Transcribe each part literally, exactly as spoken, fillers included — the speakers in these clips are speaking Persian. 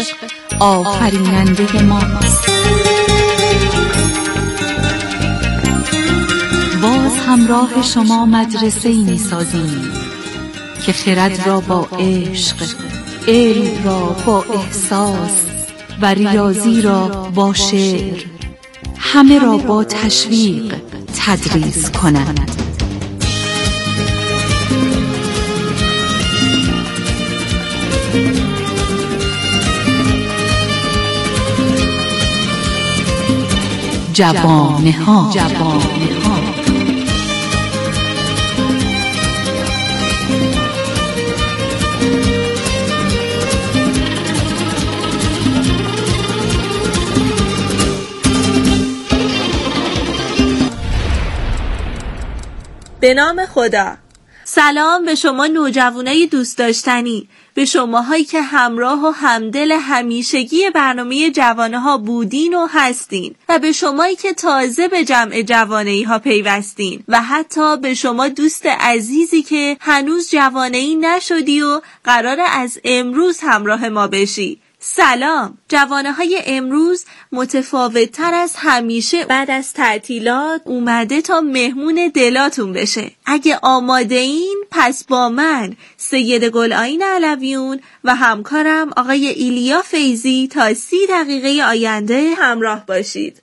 آفریننده ماست. باز همراه شما مدرسه‌ای می‌سازیم که خرد را با عشق، علم را با احساس و ریاضی را با شعر، همه را با تشویق تدریس کند. جوانه ها جوانه ها به نام خدا. سلام به شما نوجوانای دوست داشتنی، به شماهایی که همراه و همدل همیشگی برنامه جوانه ها بودین و هستین، و به شمایی که تازه به جمع جوانه‌ای ها پیوستین، و حتی به شما دوست عزیزی که هنوز جوانه‌ای نشدی و قراره از امروز همراه ما بشی. سلام. جوانه های امروز متفاوت تر از همیشه بعد از تعطیلات اومده تا مهمون دلاتون بشه. اگه آماده این پس با من سید گل‌آیین علویون و همکارم آقای ایلیا فیضی تا سی دقیقه آینده همراه باشید.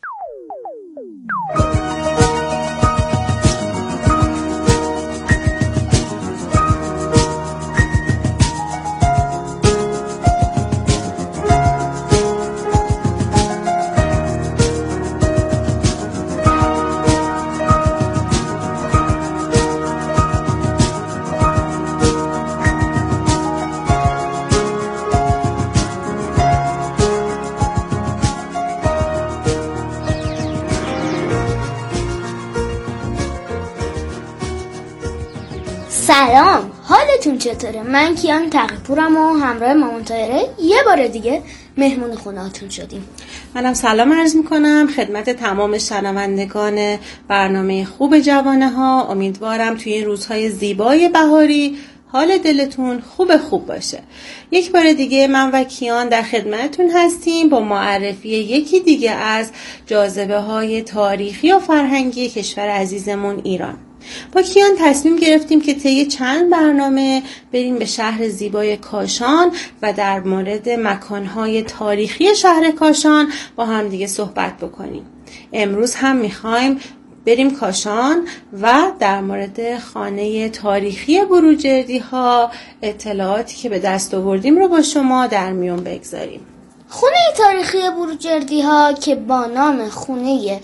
سلام، حالتون چطوره؟ من کیان تقی‌پورم و همراه مامان طاهره یه بار دیگه مهمون خونه‌هاتون شدیم. منم سلام عرض میکنم خدمت تمام شنوندگان برنامه خوب جوانه ها. امیدوارم توی این روزهای زیبای بهاری حال دلتون خوب خوب باشه. یک بار دیگه من و کیان در خدمتتون هستیم با معرفی یکی دیگه از جاذبه های تاریخی و فرهنگی کشور عزیزمون ایران. با کیان تصمیم گرفتیم که طی چند برنامه بریم به شهر زیبای کاشان و در مورد مکانهای تاریخی شهر کاشان با هم دیگه صحبت بکنیم. امروز هم میخوایم بریم کاشان و در مورد خانه تاریخی بروجردی ها اطلاعاتی که به دست آوردیم رو با شما در میون بگذاریم. خونه تاریخی بروجردی ها که با نام خونه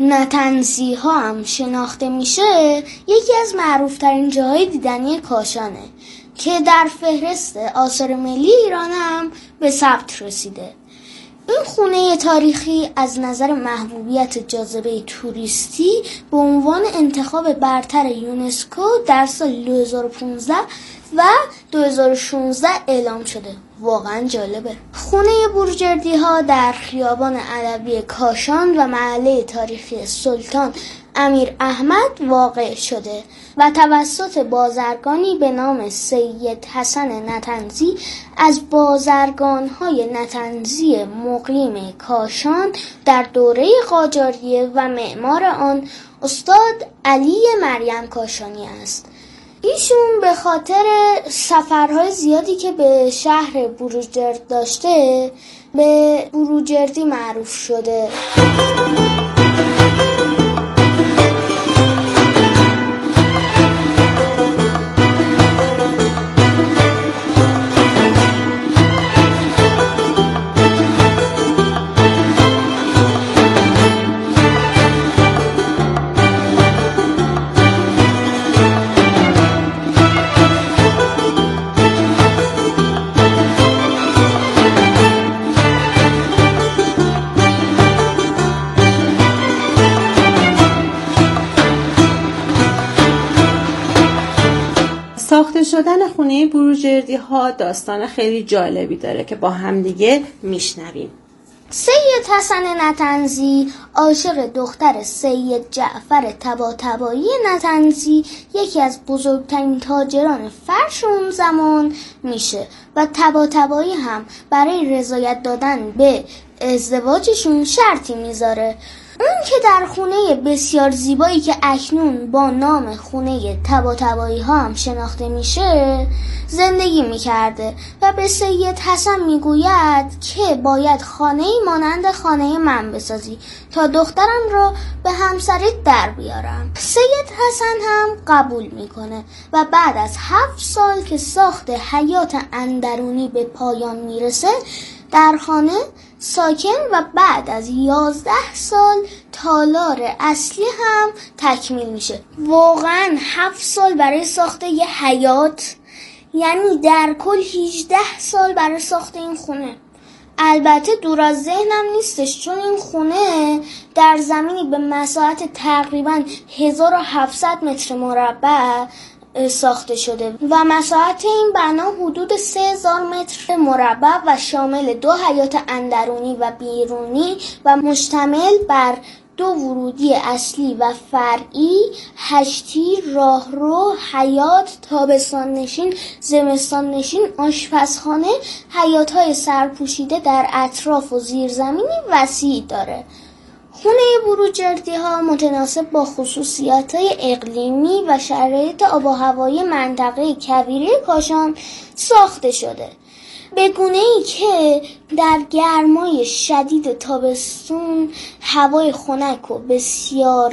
نتنزی ها هم شناخته میشه، یکی از معروف ترین جاهای دیدنی کاشانه که در فهرست آثار ملی ایران هم به ثبت رسیده. این خونه تاریخی از نظر محبوبیت جاذبه توریستی به عنوان انتخاب برتر یونسکو در سال دو هزار و پانزده و دو هزار و شانزده اعلام شده. واقعا جالبه. خونه بروجردی ها در خیابان علوی کاشان و محله تاریخی سلطان امیر احمد واقع شده و توسط بازرگانی به نام سید حسن نتنزی از بازرگان‌های نتنزی مقیم کاشان در دوره قاجاریه و معمار آن استاد علی مریم کاشانی است. ایشون به خاطر سفرهای زیادی که به شهر بروجرد داشته به بروجردی معروف شده. ساخته شدن خونه بروجردی ها داستان خیلی جالبی داره که با هم دیگه میشنویم. سید حسن نطنزی عاشق دختر سید جعفر طباطبایی نطنزی، یکی از بزرگترین تاجران فرش اون زمان میشه و طباطبایی هم برای رضایت دادن به ازدواجشون شرطی میذاره. اون که در خونه بسیار زیبایی که اکنون با نام خونه طباطبایی ها هم شناخته میشه زندگی میکرده و به سید حسن میگوید که باید خانه‌ای مانند خانه من بسازی تا دخترم را به همسریت در بیارم. سید حسن هم قبول میکنه و بعد از هفت سال که ساخت حیات اندرونی به پایان میرسه در خانه ساکن و بعد از یازده سال تالار اصلی هم تکمیل میشه. واقعا هفت سال برای ساخت یه حیات، یعنی در کل هجده سال برای ساخت این خونه. البته دور از ذهنم نیستش چون این خونه در زمینی به مساحت تقریبا هزار و هفتصد متر مربع ساخته شده و مساحت این بنا حدود سه هزار متر مربع و شامل دو حیات اندرونی و بیرونی و مشتمل بر دو ورودی اصلی و فرعی، هشتی، راهرو، حیات، تابستان نشین، زمستان نشین، آشپزخانه، حیات‌های سرپوشیده در اطراف و زیرزمینی وسیع داره. خونه بروجردی ها متناسب با خصوصیات اقلیمی و شرایط آب و هوایی منطقه کویری کاشان ساخته شده، به گونه‌ای که در گرمای شدید تابستون هوای خنک و بسیار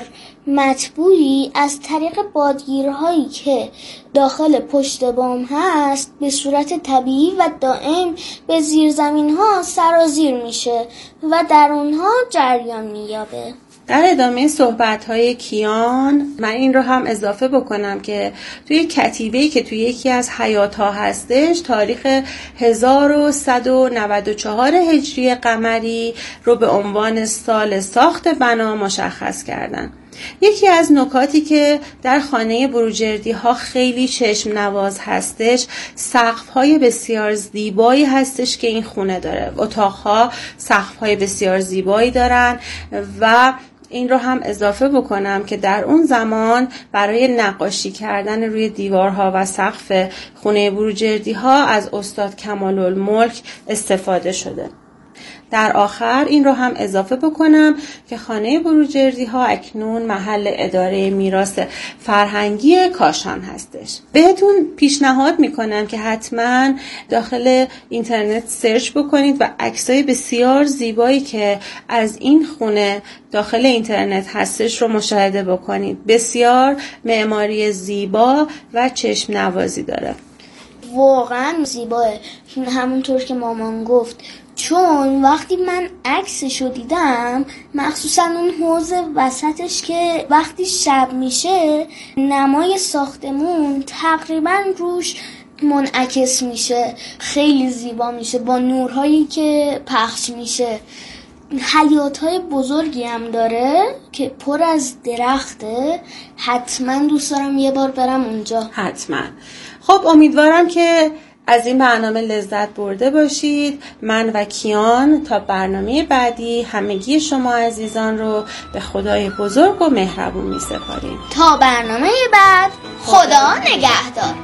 مطبوعی از طریق بادگیرهایی که داخل پشت بام هست به صورت طبیعی و دائم به زیرزمین‌ها سرازیر میشه و در اونها جریان مییابه. در ادامه صحبت‌های کیان من این رو هم اضافه بکنم که توی کتیبه‌ای که توی یکی از حیات‌ها هستش تاریخ هزار و صد و نود و چهار هجری قمری رو به عنوان سال ساخت بنا مشخص کردن. یکی از نکاتی که در خانه بروجردی ها خیلی چشم نواز هستش سقف های بسیار زیبایی هستش که این خونه داره. اتاق ها سقف های بسیار زیبایی دارن و این رو هم اضافه بکنم که در اون زمان برای نقاشی کردن روی دیوارها و سقف خونه بروجردی ها از استاد کمال‌الملک استفاده شده. در آخر این رو هم اضافه بکنم که خانه بروجردی ها اکنون محل اداره میراث فرهنگی کاشان هستش. بهتون پیشنهاد میکنم که حتما داخل اینترنت سرچ بکنید و عکسای بسیار زیبایی که از این خونه داخل اینترنت هستش رو مشاهده بکنید. بسیار معماری زیبا و چشم نوازی داره. واقعا زیباه، همونطور که مامان گفت، چون وقتی من عکسشو دیدم مخصوصا اون حوض وسطش که وقتی شب میشه نمای ساختمون تقریبا روش منعکس میشه، خیلی زیبا میشه با نورهایی که پخش میشه. حیات‌های بزرگی هم داره که پر از درخته. حتما دوست دارم یه بار برم اونجا. حتما. خب امیدوارم که از این برنامه لذت برده باشید. من و کیان تا برنامه بعدی همگی شما عزیزان رو به خدای بزرگ و مهربون می سپاریم. تا برنامه بعد، خدا نگهدار.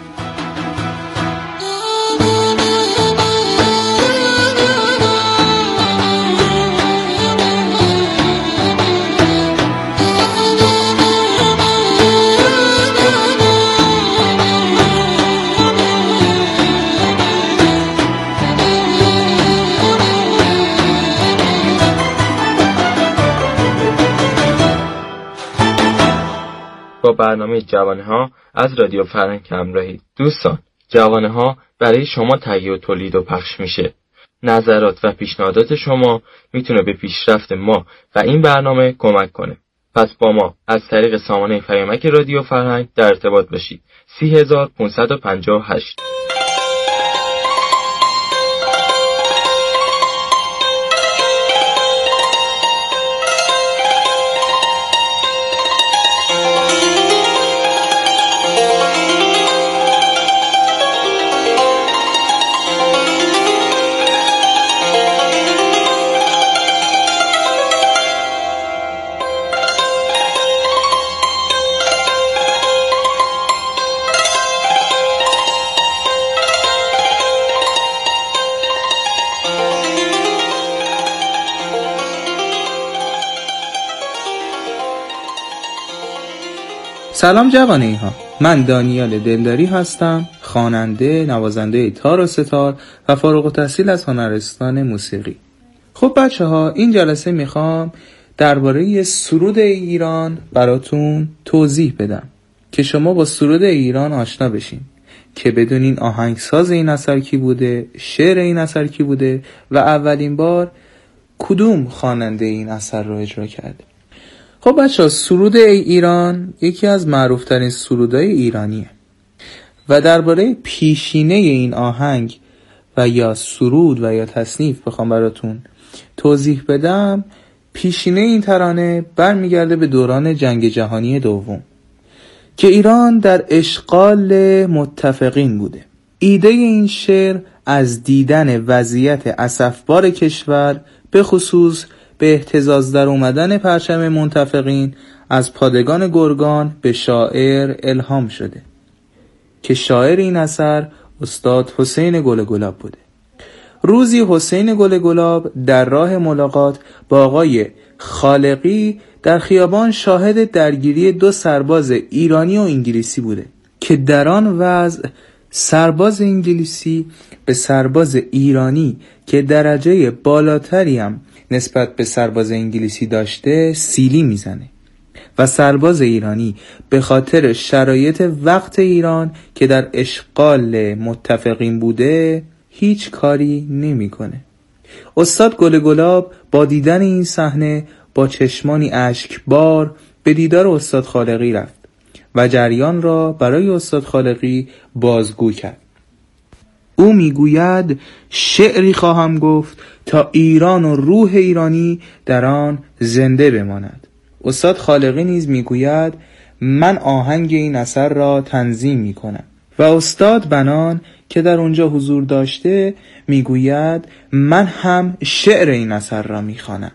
با برنامه جوانه ها از رادیو فرهنگ همراهید. دوستان، جوانه ها برای شما تهیه و تولید و پخش میشه. نظرات و پیشنهادات شما میتونه به پیشرفت ما و این برنامه کمک کنه. پس با ما از طریق سامانه پیامک رادیو فرهنگ در ارتباط باشید. سی هزار پانصد و پنجاه و هشت. سلام جوانه ها، من دانیال دلداری هستم، خواننده، نوازنده تار و ستار و فارغ التحصیل از هنرستان موسیقی. خب بچه ها، این جلسه میخوام درباره سرود ایران براتون توضیح بدم که شما با سرود ایران آشنا بشین، که بدونین آهنگساز این اثر کی بوده، شعر این اثر کی بوده و اولین بار کدوم خواننده این اثر رو اجرا کرده. خب بچه، سرود ای ایران یکی از معروفترین سرودهای ایرانیه و درباره پیشینه این آهنگ و یا سرود و یا تصنیف بخوام براتون توضیح بدم، پیشینه این ترانه برمیگرده به دوران جنگ جهانی دوم که ایران در اشغال متفقین بوده. ایده این شعر از دیدن وضعیت اسفبار کشور، به خصوص به اهتزاز در اومدن پرچم منتفقین از پادگان گرگان به شاعر الهام شده که شاعر این اثر استاد حسین گل گلاب بوده. روزی حسین گل گلاب در راه ملاقات با آقای خالقی در خیابان شاهد درگیری دو سرباز ایرانی و انگلیسی بوده که در آن وضع سرباز انگلیسی به سرباز ایرانی که درجه بالاتری هم نسبت به سرباز انگلیسی داشته سیلی میزنه و سرباز ایرانی به خاطر شرایط وقت ایران که در اشغال متفقین بوده هیچ کاری نمیکنه. استاد گل گلاب با دیدن این صحنه با چشمانی اشکبار به دیدار استاد خالقی رفت و جریان را برای استاد خالقی بازگو کرد. او میگوید شعری خواهم گفت تا ایران و روح ایرانی در آن زنده بماند. استاد خالقی نیز میگوید من آهنگ این اثر را تنظیم میکنم و استاد بنان که در اونجا حضور داشته میگوید من هم شعر این اثر را میخوانم.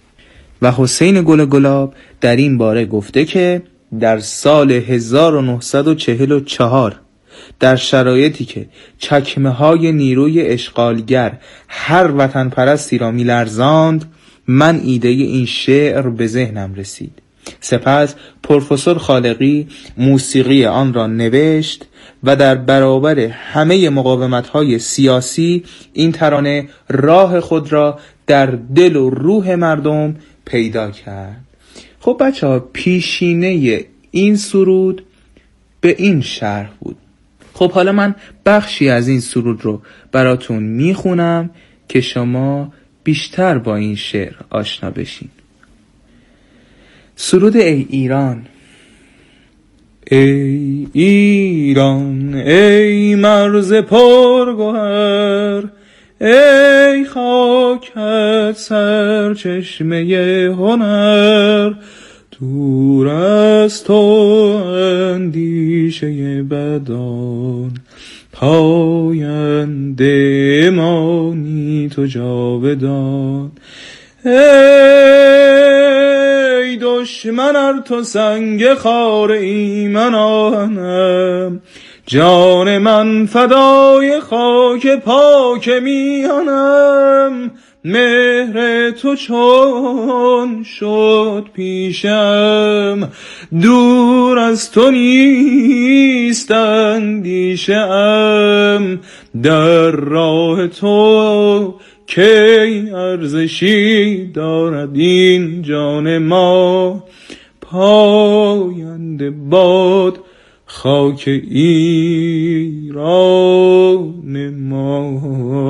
و حسین گل گلاب در این باره گفته که در سال هزار و نهصد و چهل و چهار در شرایطی که چکمه های نیروی اشغالگر هر وطن پرستی را می لرزاند، من ایده این شعر به ذهنم رسید. سپس پروفسور خالقی موسیقی آن را نوشت و در برابر همه مقاومت‌های سیاسی این ترانه راه خود را در دل و روح مردم پیدا کرد. خب بچه ها، پیشینه این سرود به این شرح بود. خب حالا من بخشی از این سرود رو براتون میخونم که شما بیشتر با این شعر آشنا بشین. سرود ای ایران. ای ایران ای مرز پرگوهر، ای خاکت سرچشمه هنر، دور از تو اندیشه بدان، پاینده مانی تو جاودان. ای دشمن ار تو سنگ خار ایمنانم، جان من فدای خاک پاک میانم. مهر تو چون شد پیشم، دور از تو نیست اندیشه ام. در راه تو کی ارزشی دارد این جان ما، پاینده باد خاک ایران ما.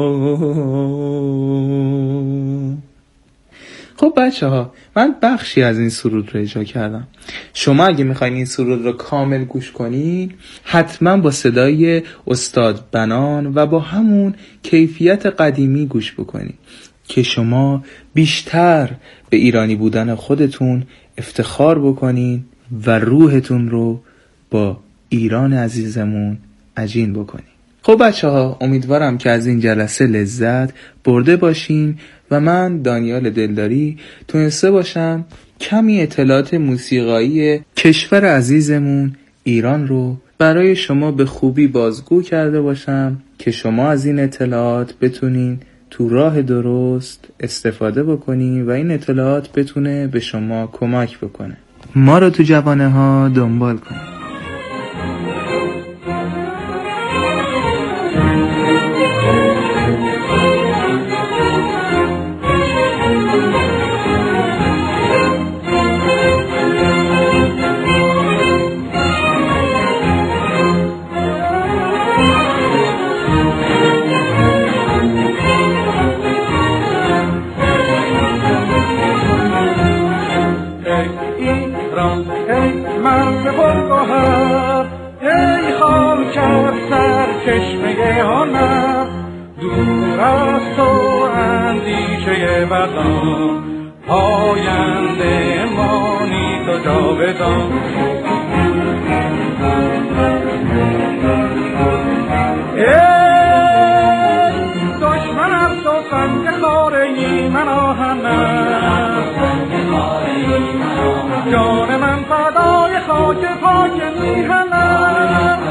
خب بچه ها، من بخشی از این سرود رو اجرا کردم. شما اگه میخواین این سرود رو کامل گوش کنین، حتما با صدای استاد بنان و با همون کیفیت قدیمی گوش بکنین که شما بیشتر به ایرانی بودن خودتون افتخار بکنین و روحتون رو با ایران عزیزمون عجین بکنین. خب بچه ها، امیدوارم که از این جلسه لذت برده باشین و من دانیال دلداری تونسته باشم کمی اطلاعات موسیقایی کشور عزیزمون ایران رو برای شما به خوبی بازگو کرده باشم که شما از این اطلاعات بتونین تو راه درست استفاده بکنین و این اطلاعات بتونه به شما کمک بکنه. ما رو تو جوانه ها دنبال کنید. پاینده مانی تو جاودان ای دشمن از تو سنگ خاره‌ای من آهنم جان من فدای خاک پاک میهنم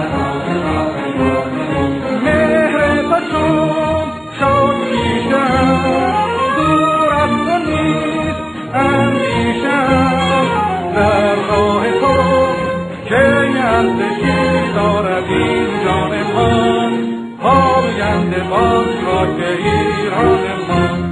مهر تو چون شد پیشم دور از تو نیست اندیشم در راه تو که اندشی دارد این جان من پاینده باز را که ایران من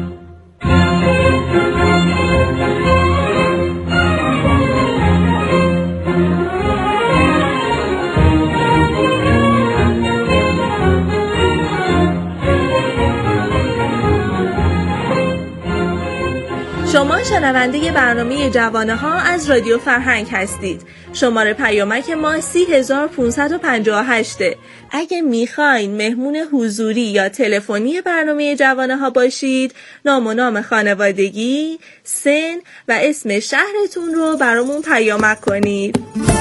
شما شنونده برنامه جوانه ها از رادیو فرهنگ هستید. شماره پیامک ما سی هزار و پانصد و پنجاه و هشت. اگه میخواین مهمون حضوری یا تلفنی برنامه جوانه ها باشید، نام و نام خانوادگی، سن و اسم شهرتون رو برامون پیامک کنید.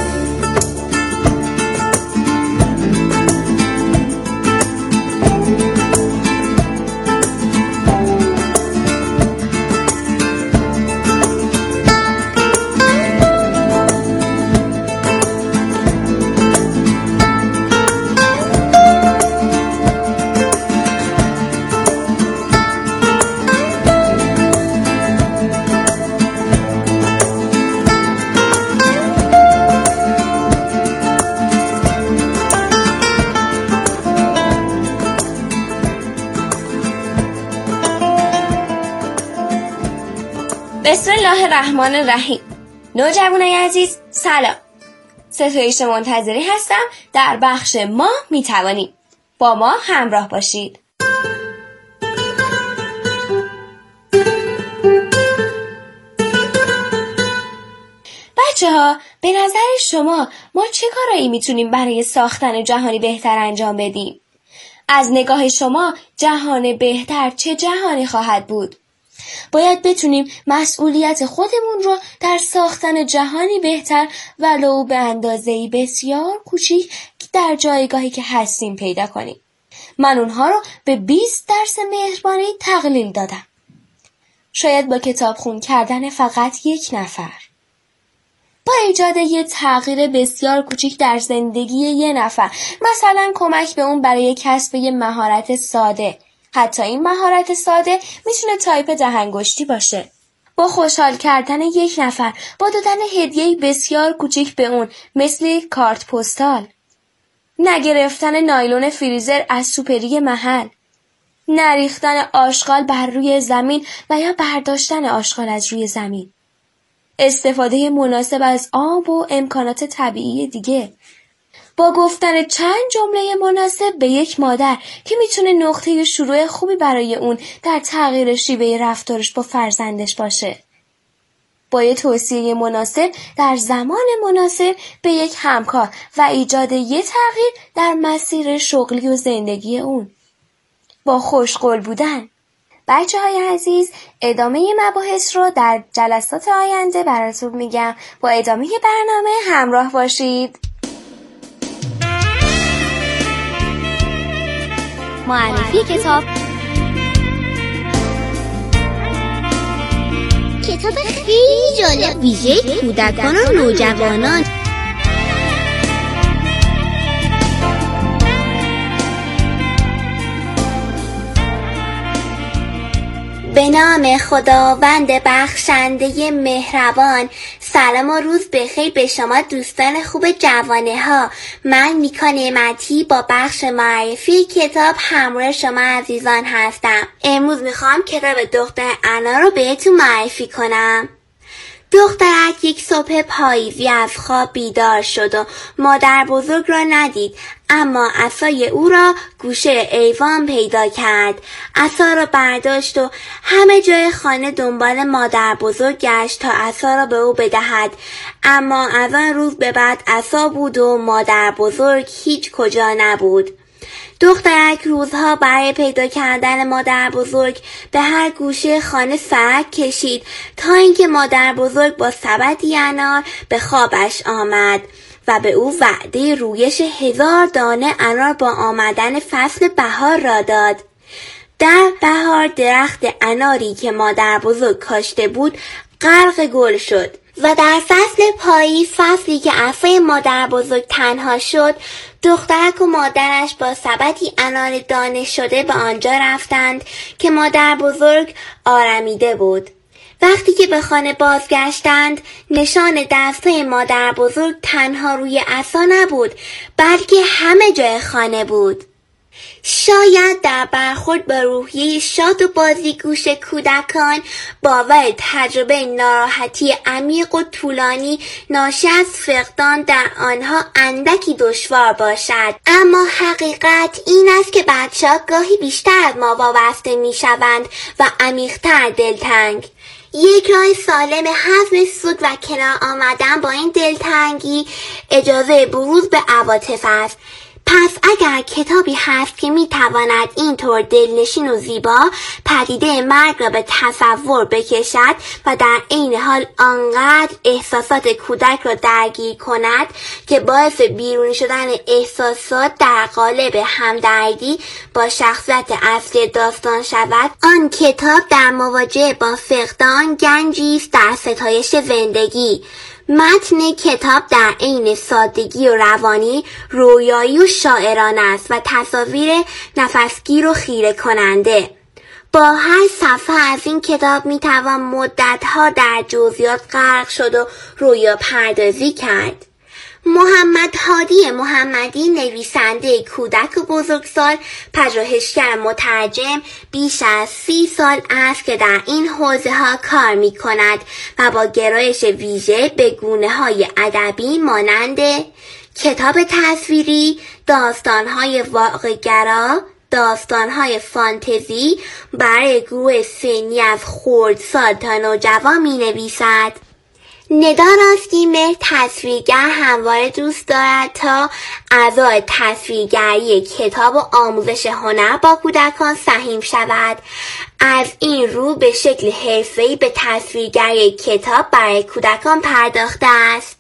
بسم الله الرحمن الرحیم. نوجوانای عزیز سلام. ستایش منتظری هستم در بخش ما میتوانیم. با ما همراه باشید. بچه ها، به نظر شما ما چه کارایی میتونیم برای ساختن جهانی بهتر انجام بدیم؟ از نگاه شما جهان بهتر چه جهانی خواهد بود؟ باید بتونیم مسئولیت خودمون رو در ساختن جهانی بهتر ولو به اندازه‌ای بسیار کوچیک در جایگاهی که هستیم پیدا کنیم. من اونها رو به بیست درس مهربانی تقلیل دادم. شاید با کتابخون کردن فقط یک نفر، با ایجاد یه تغییر بسیار کوچیک در زندگی یه نفر، مثلا کمک به اون برای کسب یه مهارت ساده. حتی این مهارت ساده میتونه تایپ دهنگشتی باشه. با خوشحال کردن یک نفر، با دادن هدیه‌ای بسیار کوچیک به اون، مثل کارت پستال، نگرفتن نایلون فریزر از سوپری محل، نریختن آشغال بر روی زمین و یا برداشتن آشغال از روی زمین، استفاده مناسب از آب و امکانات طبیعی دیگه، با گفتن چند جمله مناسب به یک مادر که میتونه نقطه شروع خوبی برای اون در تغییر شیوه رفتارش با فرزندش باشه. با یه توصیه مناسب در زمان مناسب به یک همکار و ایجاد یه تغییر در مسیر شغلی و زندگی اون. با خوشقول بودن. بچه های عزیز، ادامه مباحث رو در جلسات آینده براتون میگم. با ادامه برنامه همراه باشید. معرفی کتاب. کتاب خیلی جالب ویژه کودکان و نوجوانان. به نام خداوند بخشنده مهربان. سلام و روز بخیر به شما دوستان خوب جوانه ها. من میکا نعمتی با بخش معرفی کتاب همراه شما عزیزان هستم. امروز میخوام کتاب دختر انا رو بهتون معرفی کنم. دخترک یک صبح پاییزی از خواب بیدار شد و مادر بزرگ را ندید، اما عصای او را گوشه ایوان پیدا کرد. عصا را برداشت و همه جای خانه دنبال مادر بزرگ گشت تا عصا را به او بدهد، اما از آن روز به بعد عصا بود و مادر بزرگ هیچ کجا نبود. دخترک روزها برای پیدا کردن مادر بزرگ به هر گوشه خانه سرک کشید تا اینکه مادر بزرگ با سبدی انار به خوابش آمد و به او وعده رویش هزار دانه انار با آمدن فصل بهار را داد. در بهار درخت اناری که مادر بزرگ کاشته بود غرق گل شد و در فصل پاییز، فصلی که عصای مادر بزرگ تنها شد، دخترک و مادرش با سبدی انار دانه شده به آنجا رفتند که مادر بزرگ آرمیده بود. وقتی که به خانه بازگشتند، نشان دستای مادر بزرگ تنها روی عصا نبود، بلکه همه جای خانه بود. شاید در برخورد با روحیه شاد و بازیگوش کودکان باور تجربه ناراحتی عمیق و طولانی ناشی از فقدان در آنها اندکی دشوار باشد، اما حقیقت این است که بچه‌ها گاهی بیشتر از ما وابسته می‌شوند و عمیق‌تر دلتنگ. یک راه سالم هضم سود و کنار آمدن با این دلتنگی اجازه بروز به عواطف است. پس اگر کتابی هست که میتواند اینطور دلنشین و زیبا پدیده مرگ را به تصور بکشد و در عین حال آنقدر احساسات کودک را درگیر کند که باعث بیرون شدن احساسات در قالب همدردی با شخصیت اصلی داستان شود، آن کتاب در مواجهه با فقدان گنجی است در ستایش زندگی. متن کتاب در عین سادگی و روانی، رویایی و شاعرانه است و تصاویر نفسگیر و خیره کننده. با هر صفحه از این کتاب میتوان مدتها در جزئیات غرق شد و رویا پردازی کرد. محمد هادی محمدی، نویسنده کودک و بزرگسال، پژوهشگر مترجم، بیش از سی سال است که در این حوزه ها کار می کند و با گرایش ویژه به گونه های ادبی مانند کتاب تصویری، داستانهای واقع‌گرا، داستانهای فانتزی برای گروه سنی از خردسال تا نوجوان می نویسد. ندا راستی‌مهر تصویرگر همواره دوست دارد تا اعضای تصویرگری کتاب و آموزش هنر با کودکان سهیم شود. از این رو به شکل حرفه‌ای به تصویرگری کتاب برای کودکان پرداخته است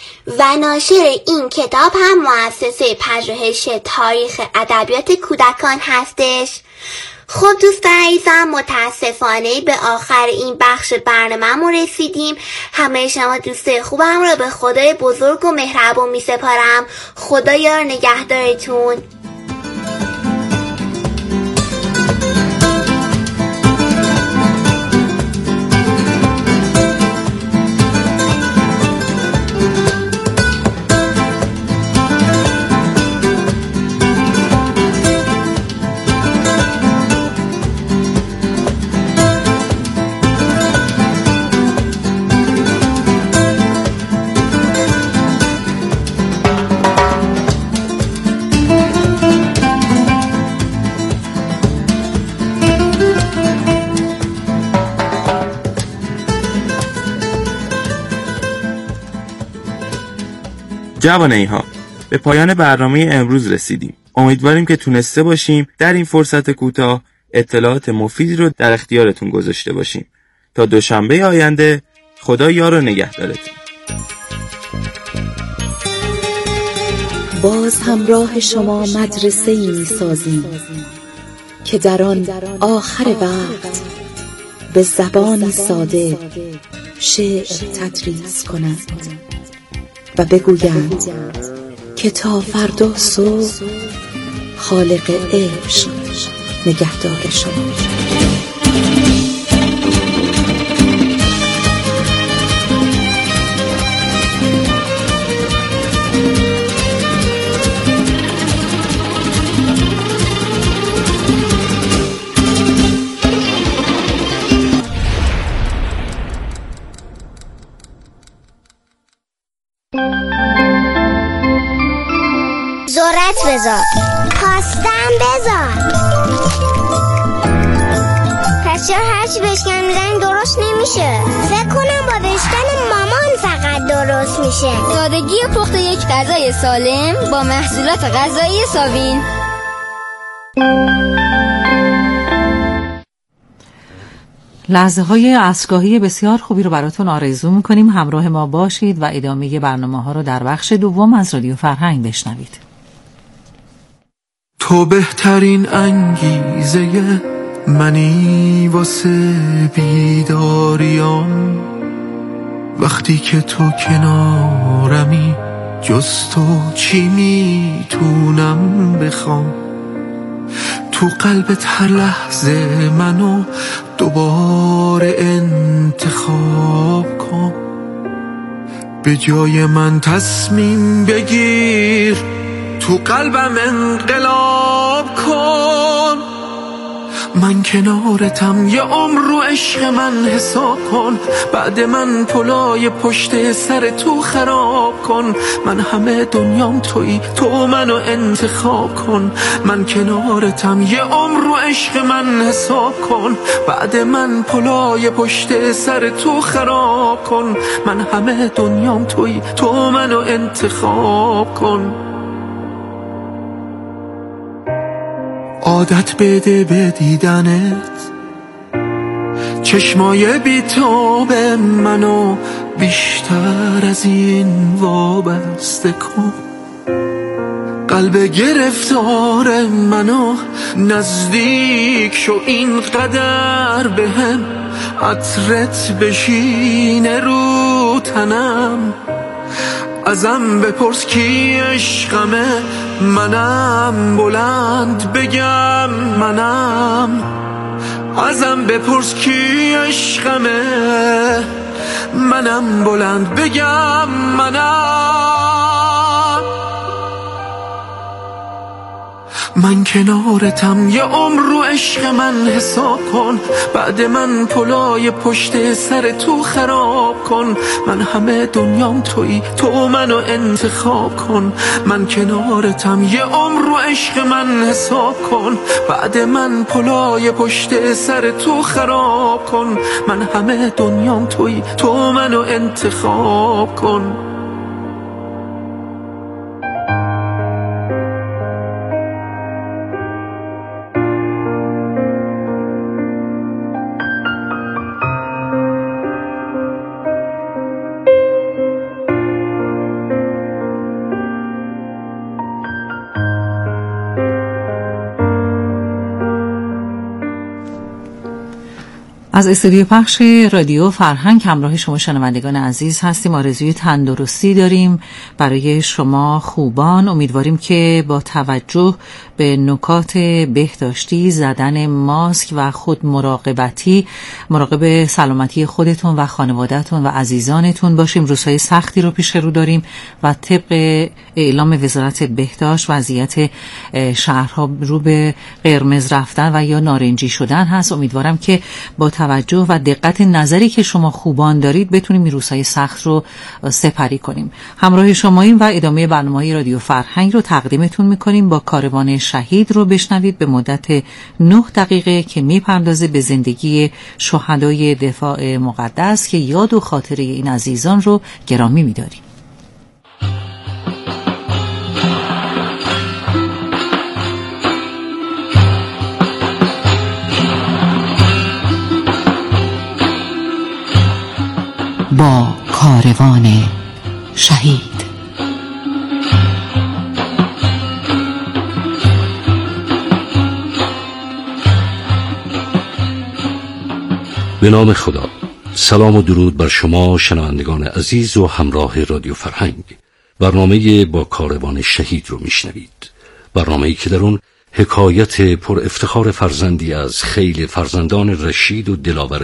و ناشر این کتاب هم مؤسسه پژوهش تاریخ ادبیات کودکان هستش. خب دوستان عزیزم، متاسفانه به آخر این بخش برنامه‌مون رسیدیم. همه شما دوست خوبم رو به خدای بزرگ و مهربون می سپارم. خدا یار نگهدارتون. جوانه ها، به پایان برنامه امروز رسیدیم. امیدواریم که تونسته باشیم در این فرصت کوتاه اطلاعات مفیدی رو در اختیارتون گذاشته باشیم. تا دوشنبه آینده، خدا یار و نگهدارتون. باز همراه شما مدرسه‌ای می‌سازیم که در آن آخر وقت به زبانی ساده شعر تدریس کنند و بگویند که تا فردا صبح خالق عشق نگهدار شما. بذار. خواستم بذار. پس چرا هرچی بشکن میزنی درست نمیشه؟ فکر کنم با بشکن مامان فقط درست میشه. سادگی پخت یک غذای سالم با محصولات غذایی ساوین. لحظه های عصرگاهی بسیار خوبی رو براتون آرزو میکنیم. همراه ما باشید و ادامه برنامه ها رو در بخش دوم از رادیو فرهنگ بشنوید. تو بهترین انگیزه منی واسه بیداریام، وقتی که تو کنارمی جز تو چی میتونم بخوام؟ تو قلبت هر لحظه منو دوباره انتخاب کن، به جای من تصمیم بگیر، تو قلبم انقلاب کن. من کنارتم یه عمر رو عشق من حساب کن، بعد من پلای پشت سر تو خراب کن. من همه دنیام تویی، تو منو انتخاب کن. من کنارتم یه عمر رو عشق من حساب کن، بعد من پلای پشت سر تو خراب کن. من همه دنیام تویی، تو منو انتخاب کن. عادت بده به دیدنت، چشمای بی‌تاب منو بیشتر از این وابسته کن. قلب گرفتار منو نزدیک شو اینقدر بهم، عطرت بشینه رو تنم. ازم بپرس کی عشقمه، منم بلند بگم منم. ازم بپرس کی عشقمه، منم بلند بگم منم. من کنارتم یه عمر رو عشق من حساب کن، بعد من پلای پشت سر تو خراب کن. من همه دنیام تویی، تو منو انتخاب کن. من کنارتم یه عمر رو عشق من حساب کن، بعد من پلای پشت سر تو خراب کن. من همه دنیام تویی، تو منو انتخاب کن. از استودیو پخش رادیو فرهنگ همراه شما شنوندگان عزیز هستیم. آرزوی تندرستی داریم برای شما خوبان. امیدواریم که با توجه به نکات بهداشتی، زدن ماسک و خود مراقبتی، مراقب سلامتی خودتون و خانوادهتون و عزیزانتون باشیم. روزهای سختی رو پیش رو داریم و طبق اعلام وزارت بهداشت وضعیت شهرها رو به قرمز رفتن و یا نارنجی شدن هست. امیدوارم که با توجه و دقت نظری که شما خوبان دارید بتونیم این روزهای سخت رو سپری کنیم. همراه شماییم و ادامه برنامه‌های رادیو فرهنگ رو تقدیمتون می‌کنیم. با کاروان شهید رو بشنوید به مدت نه دقیقه که می‌پردازه به زندگی شهدای دفاع مقدس که یاد و خاطره این عزیزان رو گرامی می‌داریم. با کاروان شهید. به نام خدا. سلام و درود بر شما شنوندگان عزیز و همراه رادیو فرهنگ. برنامه با کاروان شهید رو میشنوید. برنامه‌ای که در اون حکایت پر افتخار فرزندی از خیل فرزندان رشید و دلاور